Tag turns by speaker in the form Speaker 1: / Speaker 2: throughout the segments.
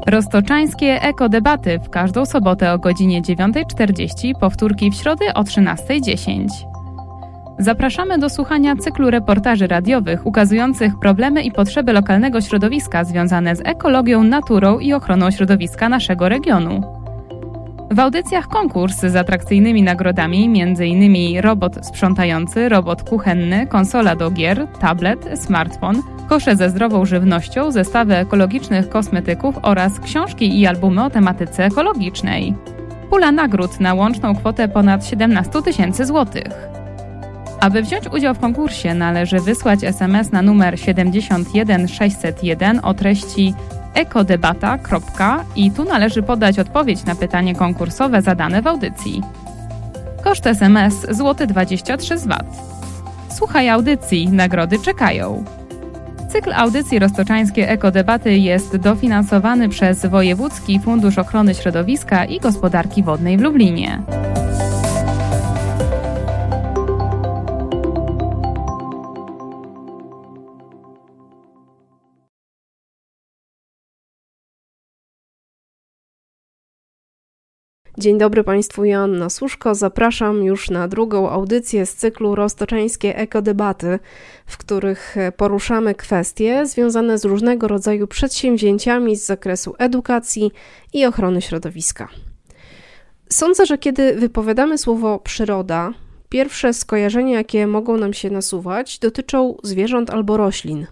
Speaker 1: Roztoczańskie ekodebaty w każdą sobotę o godzinie 9:40, powtórki w środę o 13:10. Zapraszamy do słuchania cyklu reportaży radiowych ukazujących problemy i potrzeby lokalnego środowiska związane z ekologią, naturą i ochroną środowiska naszego regionu. W audycjach konkurs z atrakcyjnymi nagrodami, m.in. robot sprzątający, robot kuchenny, konsola do gier, tablet, smartfon, kosze ze zdrową żywnością, zestawy ekologicznych kosmetyków oraz książki i albumy o tematyce ekologicznej. Pula nagród na łączną kwotę ponad 17 000 złotych. Aby wziąć udział w konkursie, należy wysłać SMS na numer 71601 o treści ekodebata. I tu należy podać odpowiedź na pytanie konkursowe zadane w audycji. Koszt SMS złoty 23 zł. Słuchaj audycji, nagrody czekają. Cykl audycji Roztoczańskie Ekodebaty jest dofinansowany przez Wojewódzki Fundusz Ochrony Środowiska i Gospodarki Wodnej w Lublinie.
Speaker 2: Dzień dobry Państwu, Joanna Suszko. Zapraszam już na drugą audycję z cyklu Roztoczańskie Ekodebaty, w których poruszamy kwestie związane z różnego rodzaju przedsięwzięciami z zakresu edukacji i ochrony środowiska. Sądzę, że kiedy wypowiadamy słowo przyroda, pierwsze skojarzenia, jakie mogą nam się nasuwać, dotyczą zwierząt albo roślin.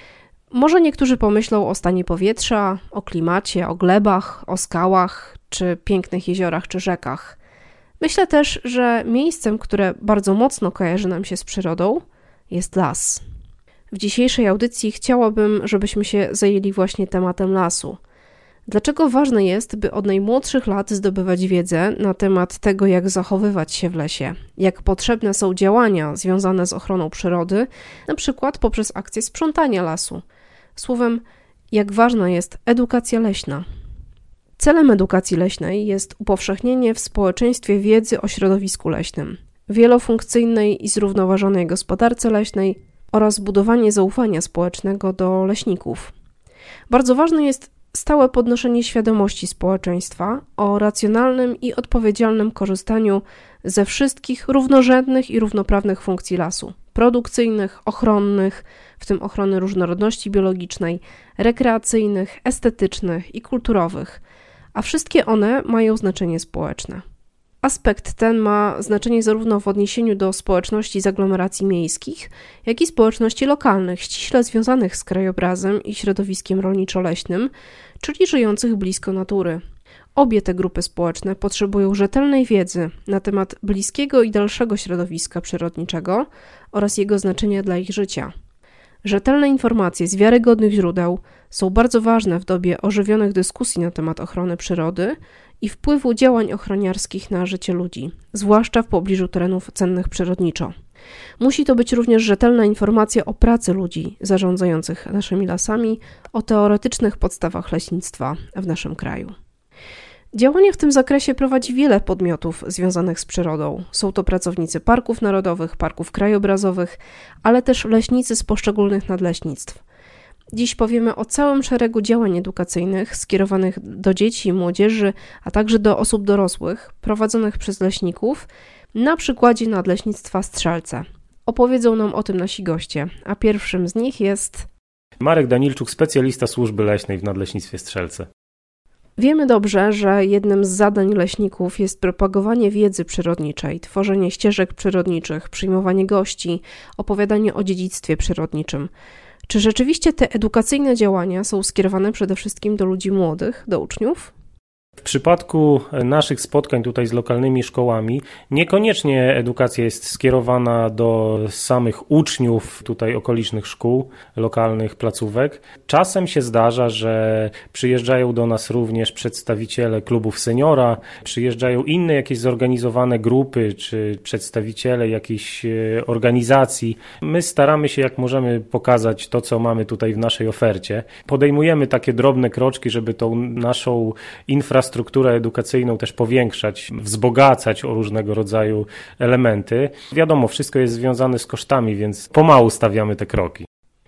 Speaker 2: Może niektórzy pomyślą o stanie powietrza, o klimacie, o glebach, o skałach, czy pięknych jeziorach, czy rzekach. Myślę też, że miejscem, które bardzo mocno kojarzy nam się z przyrodą, jest las. W dzisiejszej audycji chciałabym, żebyśmy się zajęli właśnie tematem lasu. Dlaczego ważne jest, by od najmłodszych lat zdobywać wiedzę na temat tego, jak zachowywać się w lesie, jak potrzebne są działania związane z ochroną przyrody, na przykład poprzez akcję sprzątania lasu. Słowem, jak ważna jest edukacja leśna. Celem edukacji leśnej jest upowszechnienie w społeczeństwie wiedzy o środowisku leśnym, wielofunkcyjnej i zrównoważonej gospodarce leśnej oraz budowanie zaufania społecznego do leśników. Bardzo ważne jest stałe podnoszenie świadomości społeczeństwa o racjonalnym i odpowiedzialnym korzystaniu ze wszystkich równorzędnych i równoprawnych funkcji lasu, produkcyjnych, ochronnych, w tym ochrony różnorodności biologicznej, rekreacyjnych, estetycznych i kulturowych, a wszystkie one mają znaczenie społeczne. Aspekt ten ma znaczenie zarówno w odniesieniu do społeczności z aglomeracji miejskich, jak i społeczności lokalnych, ściśle związanych z krajobrazem i środowiskiem rolniczo-leśnym, czyli żyjących blisko natury. Obie te grupy społeczne potrzebują rzetelnej wiedzy na temat bliskiego i dalszego środowiska przyrodniczego oraz jego znaczenia dla ich życia. Rzetelne informacje z wiarygodnych źródeł są bardzo ważne w dobie ożywionych dyskusji na temat ochrony przyrody i wpływu działań ochroniarskich na życie ludzi, zwłaszcza w pobliżu terenów cennych przyrodniczo. Musi to być również rzetelna informacja o pracy ludzi zarządzających naszymi lasami, o teoretycznych podstawach leśnictwa w naszym kraju. Działania w tym zakresie prowadzi wiele podmiotów związanych z przyrodą. Są to pracownicy parków narodowych, parków krajobrazowych, ale też leśnicy z poszczególnych nadleśnictw. Dziś powiemy o całym szeregu działań edukacyjnych skierowanych do dzieci i młodzieży, a także do osób dorosłych, prowadzonych przez leśników, na przykładzie Nadleśnictwa Strzelce. Opowiedzą nam o tym nasi goście, a pierwszym z nich jest
Speaker 3: Marek Danilczuk, specjalista służby leśnej w Nadleśnictwie Strzelce.
Speaker 2: Wiemy dobrze, że jednym z zadań leśników jest propagowanie wiedzy przyrodniczej, tworzenie ścieżek przyrodniczych, przyjmowanie gości, opowiadanie o dziedzictwie przyrodniczym. Czy rzeczywiście te edukacyjne działania są skierowane przede wszystkim do ludzi młodych, do uczniów?
Speaker 3: W przypadku naszych spotkań tutaj z lokalnymi szkołami niekoniecznie edukacja jest skierowana do samych uczniów tutaj okolicznych szkół, lokalnych placówek. Czasem się zdarza, że przyjeżdżają do nas również przedstawiciele klubów seniora, przyjeżdżają inne jakieś zorganizowane grupy czy przedstawiciele jakichś organizacji. My staramy się jak możemy pokazać to, co mamy tutaj w naszej ofercie. Podejmujemy takie drobne kroczki, żeby tą naszą infrastrukturę edukacyjną też powiększać, wzbogacać o różnego rodzaju elementy. Wiadomo, wszystko jest związane z kosztami, więc pomału stawiamy te kroki.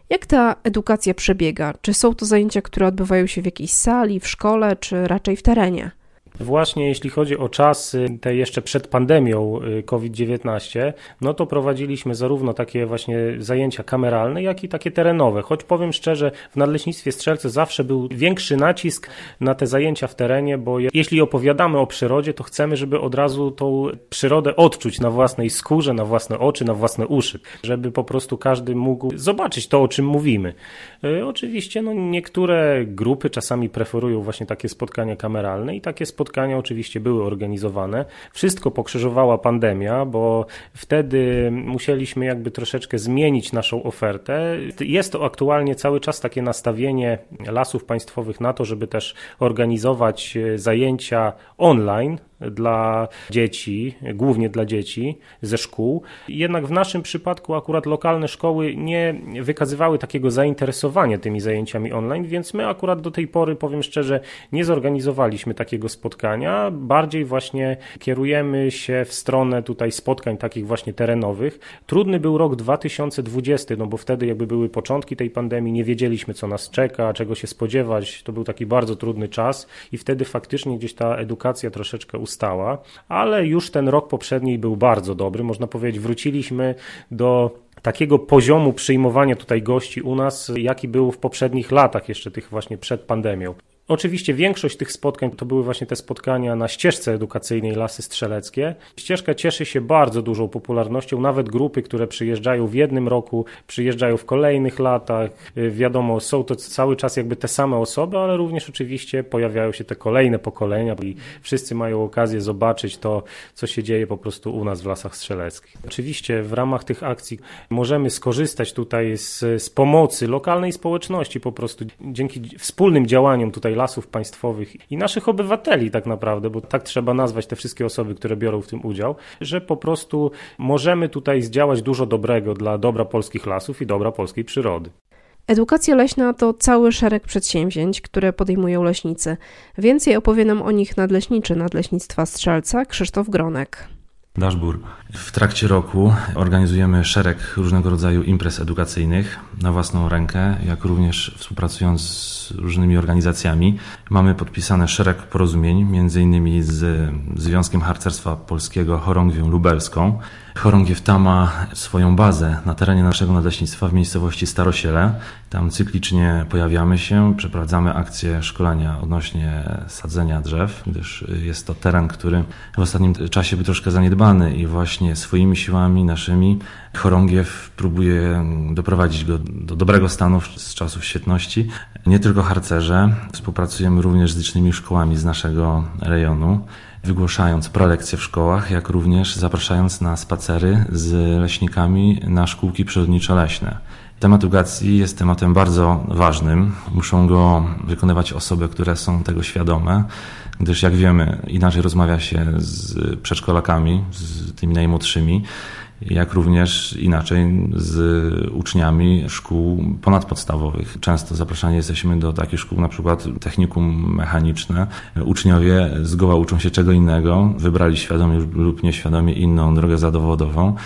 Speaker 2: Jak ta edukacja przebiega? Czy są to zajęcia, które odbywają się w jakiejś sali, w szkole, czy raczej w terenie?
Speaker 3: Właśnie jeśli chodzi o czasy te jeszcze przed pandemią COVID-19, no to prowadziliśmy zarówno takie właśnie zajęcia kameralne, jak i takie terenowe. Choć powiem szczerze, w Nadleśnictwie Strzelce zawsze był większy nacisk na te zajęcia w terenie, bo jeśli opowiadamy o przyrodzie, to chcemy, żeby od razu tą przyrodę odczuć na własnej skórze, na własne oczy, na własne uszy, żeby po prostu każdy mógł zobaczyć to, o czym mówimy. Oczywiście niektóre grupy czasami preferują właśnie takie spotkania kameralne i takie spotkania oczywiście były organizowane. Wszystko pokrzyżowała pandemia, bo wtedy musieliśmy jakby troszeczkę zmienić naszą ofertę. Jest to aktualnie cały czas takie nastawienie Lasów Państwowych na to, żeby też organizować zajęcia online dla dzieci, głównie dla dzieci ze szkół. Jednak w naszym przypadku akurat lokalne szkoły nie wykazywały takiego zainteresowania tymi zajęciami online, więc my akurat do tej pory, powiem szczerze, nie zorganizowaliśmy takiego spotkania. Bardziej właśnie kierujemy się w stronę tutaj spotkań takich właśnie terenowych. Trudny był rok 2020, bo wtedy jakby były początki tej pandemii, nie wiedzieliśmy, co nas czeka, czego się spodziewać. To był taki bardzo trudny czas i wtedy faktycznie gdzieś ta edukacja troszeczkę ustała, ale już ten rok poprzedni był bardzo dobry. Można powiedzieć, wróciliśmy do takiego poziomu przyjmowania tutaj gości u nas, jaki był w poprzednich latach, jeszcze tych właśnie przed pandemią. Oczywiście większość tych spotkań to były właśnie te spotkania na ścieżce edukacyjnej Lasy Strzeleckie. Ścieżka cieszy się bardzo dużą popularnością, nawet grupy, które przyjeżdżają w jednym roku, przyjeżdżają w kolejnych latach. Wiadomo, są to cały czas jakby te same osoby, ale również oczywiście pojawiają się te kolejne pokolenia i wszyscy mają okazję zobaczyć to, co się dzieje po prostu u nas w Lasach Strzeleckich. Oczywiście w ramach tych akcji możemy skorzystać tutaj z pomocy lokalnej społeczności, po prostu dzięki wspólnym działaniom tutaj Lasów Państwowych i naszych obywateli tak naprawdę, bo tak trzeba nazwać te wszystkie osoby, które biorą w tym udział, że po prostu możemy tutaj zdziałać dużo dobrego dla dobra polskich lasów i dobra polskiej przyrody.
Speaker 2: Edukacja leśna to cały szereg przedsięwzięć, które podejmują leśnicy. Więcej opowie nam o nich nadleśniczy Nadleśnictwa Strzelca Krzysztof Gronek.
Speaker 4: Daszbur. W trakcie roku organizujemy szereg różnego rodzaju imprez edukacyjnych na własną rękę, jak również współpracując z różnymi organizacjami. Mamy podpisane szereg porozumień, m.in. z Związkiem Harcerstwa Polskiego Chorągwią Lubelską. Chorągiew ta ma swoją bazę na terenie naszego nadleśnictwa w miejscowości Starosiele. Tam cyklicznie pojawiamy się, przeprowadzamy akcje szkolenia odnośnie sadzenia drzew, gdyż jest to teren, który w ostatnim czasie był troszkę zaniedbany i właśnie swoimi siłami naszymi chorągiew próbuje doprowadzić go do dobrego stanu z czasów świetności. Nie tylko harcerze, współpracujemy również z licznymi szkołami z naszego rejonu, wygłaszając prelekcje w szkołach, jak również zapraszając na spacery z leśnikami na szkółki przyrodniczo-leśne. Temat edukacji jest tematem bardzo ważnym. Muszą go wykonywać osoby, które są tego świadome, gdyż jak wiemy, inaczej rozmawia się z przedszkolakami, z tymi najmłodszymi, jak również inaczej z uczniami szkół ponadpodstawowych. Często zapraszani jesteśmy do takich szkół, na przykład technikum mechaniczne. Uczniowie zgoła uczą się czego innego, wybrali świadomie lub nieświadomie inną drogę zawodową.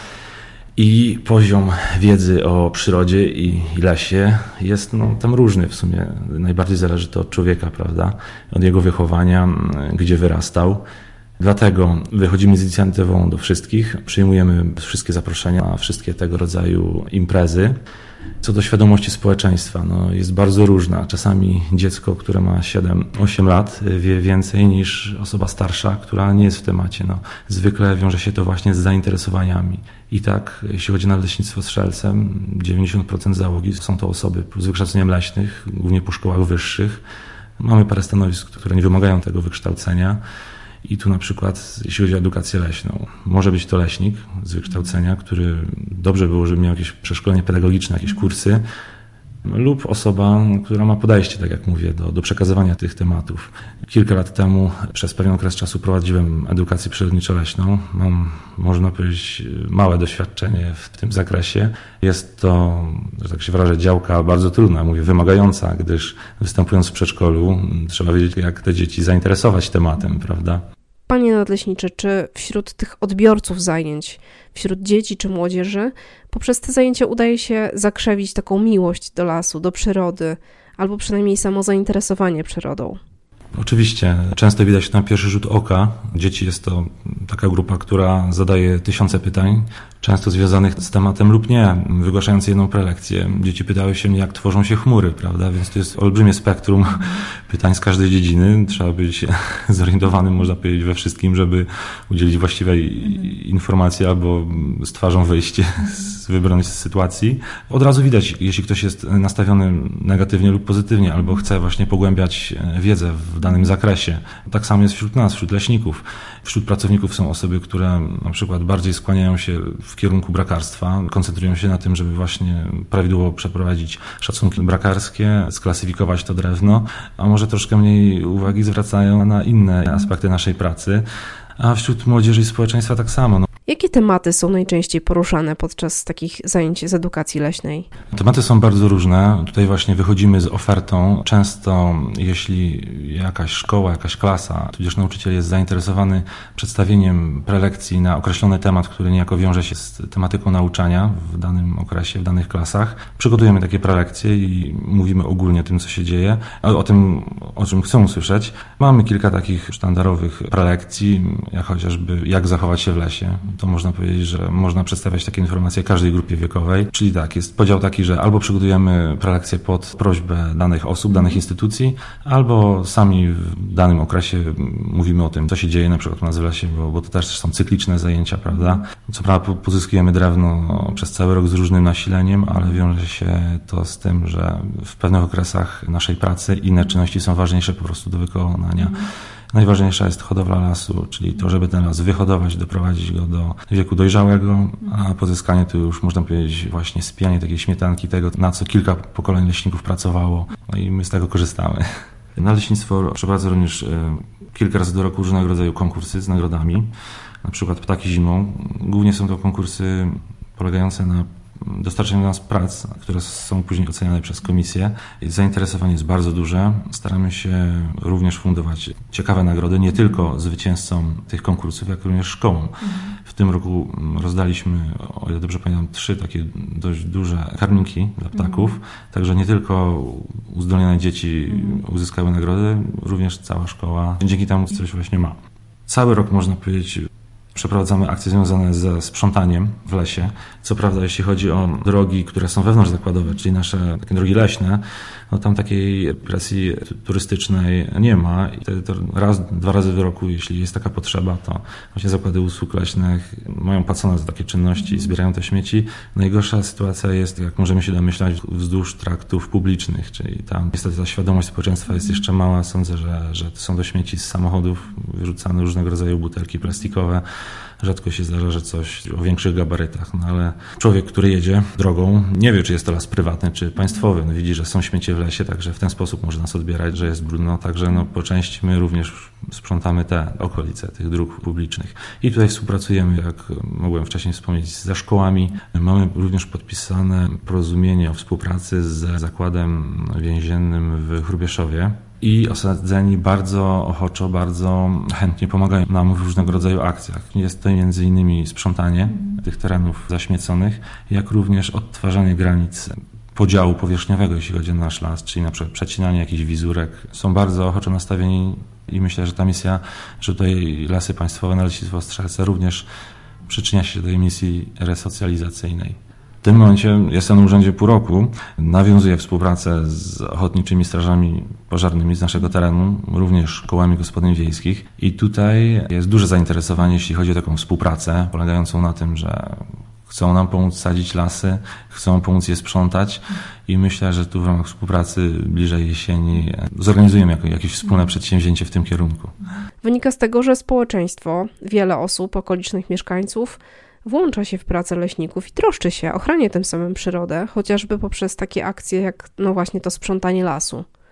Speaker 4: I poziom wiedzy o przyrodzie i lesie jest tam różny w sumie. Najbardziej zależy to od człowieka, prawda? Od jego wychowania, gdzie wyrastał. Dlatego wychodzimy z inicjatywą do wszystkich, przyjmujemy wszystkie zaproszenia na wszystkie tego rodzaju imprezy. Co do świadomości społeczeństwa, jest bardzo różna. Czasami dziecko, które ma 7-8 lat, wie więcej niż osoba starsza, która nie jest w temacie. Zwykle wiąże się to właśnie z zainteresowaniami. I tak, jeśli chodzi o Nadleśnictwo Strzelce, 90% załogi są to osoby z wykształceniem leśnych, głównie po szkołach wyższych. Mamy parę stanowisk, które nie wymagają tego wykształcenia. I tu na przykład, jeśli chodzi o edukację leśną, może być to leśnik z wykształcenia, który dobrze było, żeby miał jakieś przeszkolenie pedagogiczne, jakieś kursy, lub osoba, która ma podejście, tak jak mówię, do przekazywania tych tematów. Kilka lat temu przez pewien okres czasu prowadziłem edukację przyrodniczo-leśną. Mam, można powiedzieć, małe doświadczenie w tym zakresie. Jest to, że tak się wyrażę, działka bardzo trudna, wymagająca, gdyż występując w przedszkolu trzeba wiedzieć, jak te dzieci zainteresować tematem, prawda?
Speaker 2: panie nadleśniczy, czy wśród tych odbiorców zajęć, wśród dzieci czy młodzieży, poprzez te zajęcia udaje się zakrzewić taką miłość do lasu, do przyrody, albo przynajmniej samo zainteresowanie przyrodą?
Speaker 4: Oczywiście, często widać na pierwszy rzut oka. Dzieci jest to taka grupa, która zadaje tysiące pytań, często związanych z tematem lub nie, wygłaszając jedną prelekcję. Dzieci pytały się mnie, jak tworzą się chmury, prawda? Więc to jest olbrzymie spektrum pytań z każdej dziedziny. Trzeba być zorientowanym, można powiedzieć, we wszystkim, żeby udzielić właściwej informacji albo z twarzą wyjść z wybranej sytuacji. Od razu widać, jeśli ktoś jest nastawiony negatywnie lub pozytywnie, albo chce właśnie pogłębiać wiedzę w danym zakresie. Tak samo jest wśród nas, wśród leśników. Wśród pracowników są osoby, które na przykład bardziej skłaniają się w kierunku brakarstwa, koncentrują się na tym, żeby właśnie prawidłowo przeprowadzić szacunki brakarskie, sklasyfikować to drewno, a może troszkę mniej uwagi zwracają na inne aspekty naszej pracy, a wśród młodzieży i społeczeństwa tak samo.
Speaker 2: Jakie tematy są najczęściej poruszane podczas takich zajęć z edukacji leśnej?
Speaker 4: Tematy są bardzo różne. Tutaj właśnie wychodzimy z ofertą. Często jeśli jakaś szkoła, jakaś klasa, tudzież nauczyciel jest zainteresowany przedstawieniem prelekcji na określony temat, który niejako wiąże się z tematyką nauczania w danym okresie, w danych klasach, przygotujemy takie prelekcje i mówimy ogólnie o tym, co się dzieje, o tym, o czym chcą usłyszeć. Mamy kilka takich sztandarowych prelekcji, jak chociażby jak zachować się w lesie. To można powiedzieć, że można przedstawiać takie informacje każdej grupie wiekowej. Czyli tak, jest podział taki, że albo przygotujemy prelekcję pod prośbę danych osób, danych instytucji, albo sami w danym okresie mówimy o tym, co się dzieje na przykład u nas w lesie, bo to też są cykliczne zajęcia, prawda? Co prawda pozyskujemy drewno przez cały rok z różnym nasileniem, ale wiąże się to z tym, że w pewnych okresach naszej pracy inne czynności są ważniejsze po prostu do wykonania. Najważniejsza jest hodowla lasu, czyli to, żeby ten las wyhodować, doprowadzić go do wieku dojrzałego, a pozyskanie to już można powiedzieć właśnie spijanie takiej śmietanki tego, na co kilka pokoleń leśników pracowało, no i my z tego korzystamy. Leśnictwo przeprowadza również kilka razy do roku różnego rodzaju konkursy z nagrodami, na przykład ptaki zimą. Głównie są to konkursy polegające na dostarczeniu nas prac, które są później oceniane przez komisję. Zainteresowanie jest bardzo duże. Staramy się również fundować ciekawe nagrody, nie tylko zwycięzcom tych konkursów, jak również szkołom. W tym roku rozdaliśmy, o ile dobrze pamiętam, 3 takie dość duże karmniki dla ptaków, także nie tylko uzdolnione dzieci uzyskały nagrody, również cała szkoła dzięki temu coś właśnie ma. Cały rok, można powiedzieć, przeprowadzamy akcje związane ze sprzątaniem w lesie. Co prawda, jeśli chodzi o drogi, które są wewnątrzzakładowe, czyli nasze takie drogi leśne, no tam takiej presji turystycznej nie ma. I to raz, 2 razy w roku, jeśli jest taka potrzeba, to właśnie zakłady usług leśnych mają płacone za takie czynności i zbierają te śmieci. Najgorsza sytuacja jest, jak możemy się domyślać, wzdłuż traktów publicznych, czyli tam niestety ta świadomość społeczeństwa jest jeszcze mała. Sądzę, że są to śmieci z samochodów, wyrzucane różnego rodzaju butelki plastikowe. Rzadko się zdarza, że coś o większych gabarytach, no ale człowiek, który jedzie drogą, nie wie, czy jest to las prywatny, czy państwowy. No widzi, że są śmiecie w lesie, także w ten sposób może nas odbierać, że jest brudno. Także po części my również sprzątamy te okolice tych dróg publicznych. I tutaj współpracujemy, jak mogłem wcześniej wspomnieć, ze szkołami. Mamy również podpisane porozumienie o współpracy z zakładem więziennym w Hrubieszowie. I osadzeni bardzo ochoczo, bardzo chętnie pomagają nam w różnego rodzaju akcjach. Jest to m.in. sprzątanie tych terenów zaśmieconych, jak również odtwarzanie granic podziału powierzchniowego, jeśli chodzi o nasz las, czyli na przykład przecinanie jakichś wizurek. Są bardzo ochoczo nastawieni i myślę, że ta misja, że tutaj Lasy Państwowe, Leśnictwo Ostrzewce również przyczynia się do tej misji resocjalizacyjnej. W tym momencie jestem na urzędzie pół roku, nawiązuję współpracę z ochotniczymi strażami pożarnymi z naszego terenu, również kołami gospodyń wiejskich i tutaj jest duże zainteresowanie, jeśli chodzi o taką współpracę, polegającą na tym, że chcą nam pomóc sadzić lasy, chcą pomóc je sprzątać i myślę, że tu w ramach współpracy bliżej jesieni zorganizujemy jakieś wspólne przedsięwzięcie w tym kierunku.
Speaker 2: Wynika z tego, że społeczeństwo, wiele osób, okolicznych mieszkańców włącza się w pracę leśników i troszczy się, ochrania tym samym przyrodę, chociażby poprzez takie akcje jak właśnie to sprzątanie lasu.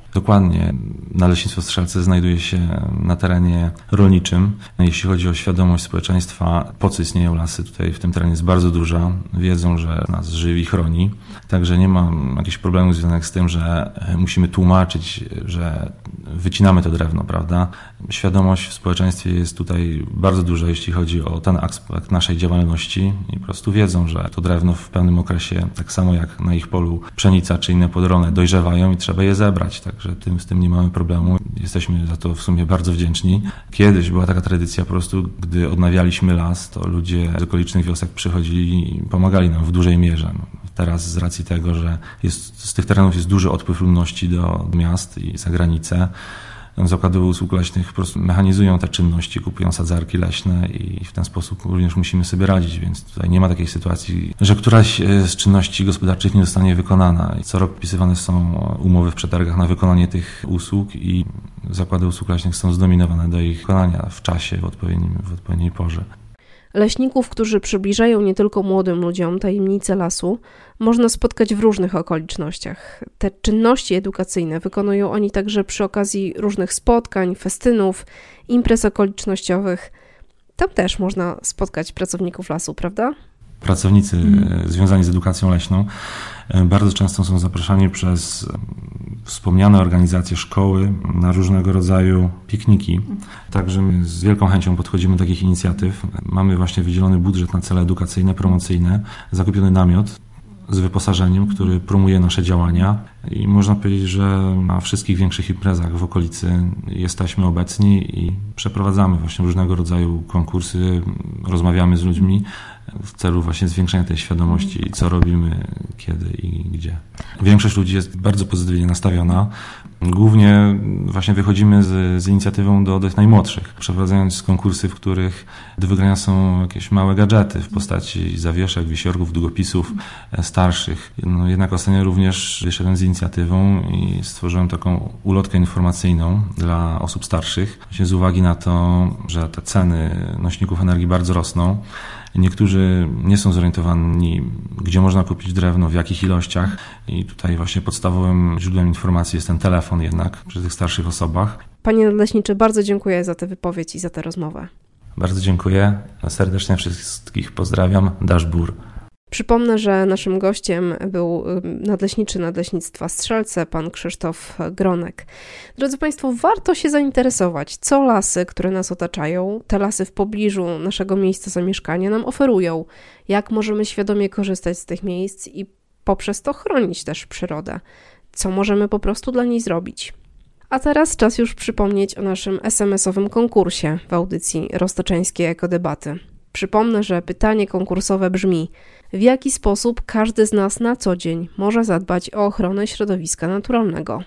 Speaker 4: Dokładnie. Naleśnictwo Strzelce znajduje się na terenie rolniczym. Jeśli chodzi o świadomość społeczeństwa, po co istnieją lasy, tutaj w tym terenie jest bardzo duża. Wiedzą, że nas żywi i chroni. Także nie ma jakichś problemów związanych z tym, że musimy tłumaczyć, że wycinamy to drewno, prawda? Świadomość w społeczeństwie jest tutaj bardzo duża, jeśli chodzi o ten aspekt naszej działalności i po prostu wiedzą, że to drewno w pewnym okresie, tak samo jak na ich polu pszenica czy inne podrony, dojrzewają i trzeba je zebrać. Także z tym nie mamy problemu. Jesteśmy za to w sumie bardzo wdzięczni. Kiedyś była taka tradycja po prostu, gdy odnawialiśmy las, to ludzie z okolicznych wiosek przychodzili i pomagali nam w dużej mierze. Teraz z racji tego, że z tych terenów jest duży odpływ ludności do miast i za granicę, zakłady usług leśnych po prostu mechanizują te czynności, kupują sadzarki leśne i w ten sposób również musimy sobie radzić, więc tutaj nie ma takiej sytuacji, że któraś z czynności gospodarczych nie zostanie wykonana. Co rok podpisywane są umowy w przetargach na wykonanie tych usług i zakłady usług leśnych są zdominowane do ich wykonania w czasie, w odpowiedniej porze.
Speaker 2: Leśników, którzy przybliżają nie tylko młodym ludziom tajemnice lasu, można spotkać w różnych okolicznościach. Te czynności edukacyjne wykonują oni także przy okazji różnych spotkań, festynów, imprez okolicznościowych. Tam też można spotkać pracowników lasu, prawda?
Speaker 4: Pracownicy związani z edukacją leśną bardzo często są zapraszani przez wspomniane organizacje szkoły na różnego rodzaju pikniki. Także my z wielką chęcią podchodzimy do takich inicjatyw. Mamy właśnie wydzielony budżet na cele edukacyjne, promocyjne, zakupiony namiot z wyposażeniem, który promuje nasze działania i można powiedzieć, że na wszystkich większych imprezach w okolicy jesteśmy obecni i przeprowadzamy właśnie różnego rodzaju konkursy, rozmawiamy z ludźmi w celu właśnie zwiększenia tej świadomości, co robimy, kiedy i gdzie. Większość ludzi jest bardzo pozytywnie nastawiona. Głównie właśnie wychodzimy z inicjatywą do tych najmłodszych, przeprowadzając konkursy, w których do wygrania są jakieś małe gadżety w postaci zawieszek, wisiorków, długopisów starszych. Jednak ostatnio również wyszedłem z inicjatywą i stworzyłem taką ulotkę informacyjną dla osób starszych, właśnie z uwagi na to, że te ceny nośników energii bardzo rosną. Niektórzy nie są zorientowani, gdzie można kupić drewno, w jakich ilościach i tutaj właśnie podstawowym źródłem informacji jest ten telefon jednak przy tych starszych osobach.
Speaker 2: Panie nadleśniczy, bardzo dziękuję za tę wypowiedź i za tę rozmowę.
Speaker 4: Bardzo dziękuję. Serdecznie wszystkich pozdrawiam. Daszbur.
Speaker 2: Przypomnę, że naszym gościem był nadleśniczy Nadleśnictwa Strzelce, pan Krzysztof Gronek. Drodzy Państwo, warto się zainteresować, co lasy, które nas otaczają, te lasy w pobliżu naszego miejsca zamieszkania nam oferują, jak możemy świadomie korzystać z tych miejsc i poprzez to chronić też przyrodę, co możemy po prostu dla niej zrobić. A teraz czas już przypomnieć o naszym SMS-owym konkursie w audycji Roztoczeńskie Ekodebaty. Przypomnę, że pytanie konkursowe brzmi: w jaki sposób każdy z nas na co dzień może zadbać o ochronę środowiska naturalnego?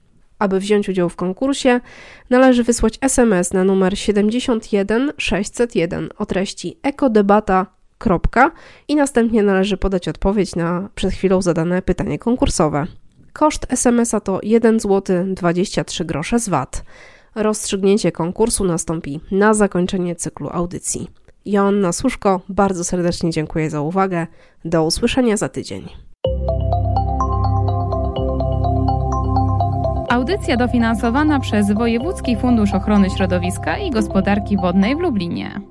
Speaker 2: Aby wziąć udział w konkursie, należy wysłać SMS na numer 71 601 o treści ekodebata. I następnie należy podać odpowiedź na przed chwilą zadane pytanie konkursowe. Koszt SMS-a to 1 zł 23 grosze z VAT. Rozstrzygnięcie konkursu nastąpi na zakończenie cyklu audycji. Joanna Suszko, bardzo serdecznie dziękuję za uwagę. Do usłyszenia za tydzień.
Speaker 1: Audycja dofinansowana przez Wojewódzki Fundusz Ochrony Środowiska i Gospodarki Wodnej w Lublinie.